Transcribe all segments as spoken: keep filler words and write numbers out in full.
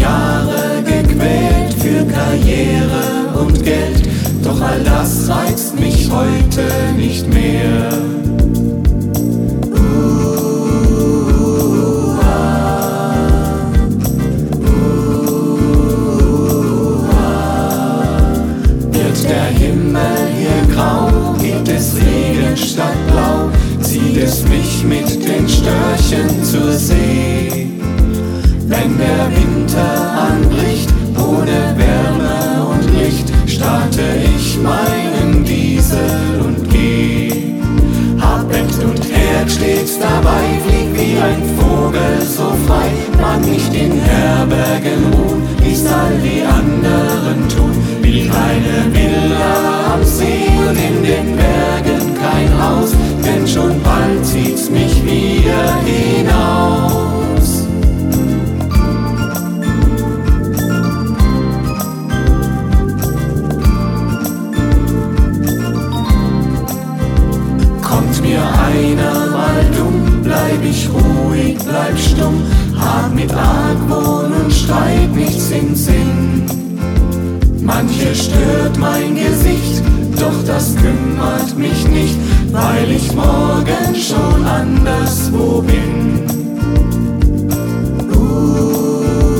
Jahre gequält für Karriere und Geld, doch all das reizt mich heute nicht mehr. Gibt es Regen statt Blau, zieht es mich mit den Störchen zur See. Wenn der Winter anbricht, ohne Wärme und Licht, starte ich meinen Diesel und geh. Hab Bett und Herd stets dabei, flieg wie ein Vogel so frei, mag nicht in Herbergen ruhen, wie's all die anderen tun. Will keine Villa am See und in den Bergen kein Haus, denn schon bald zieht's mich wieder hinaus. Kommt mir einer mal dumm, bleib ich ruhig, bleib stumm, hab mit Argwohn und Streit nichts im Sinn. Manche stört mein Gesicht, doch das kümmert mich nicht, weil ich morgen schon anderswo bin. Uh,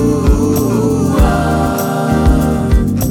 ah,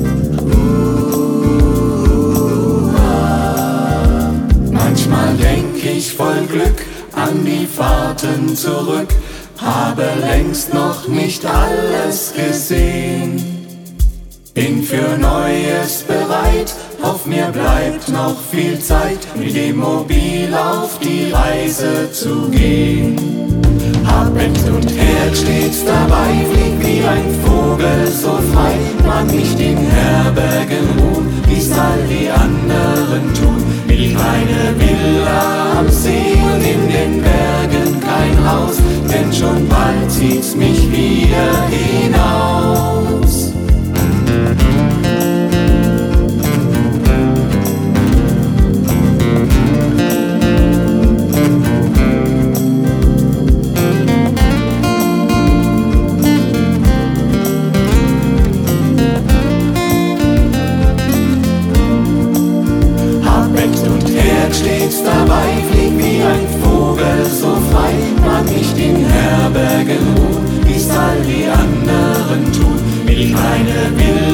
uh, ah. Manchmal denk ich voll Glück an die Fahrten zurück, habe längst noch nicht alles gesehen. Bin für Neues bereit, hoff mir bleibt noch viel Zeit, mit dem Mobil auf die Reise zu gehen. Hab Bett und Herd stets dabei, flieg wie ein Vogel so frei, mag nicht in Herbergen ruhen, wie's all die anderen tun. Will keine Villa am See und in den Bergen kein Haus, denn schon bald zieht's mich wieder hinaus. Stets dabei, flieg wie ein Vogel so frei, mag nicht in Herbergen ruhen, wie's all die anderen tun. Will keine Villa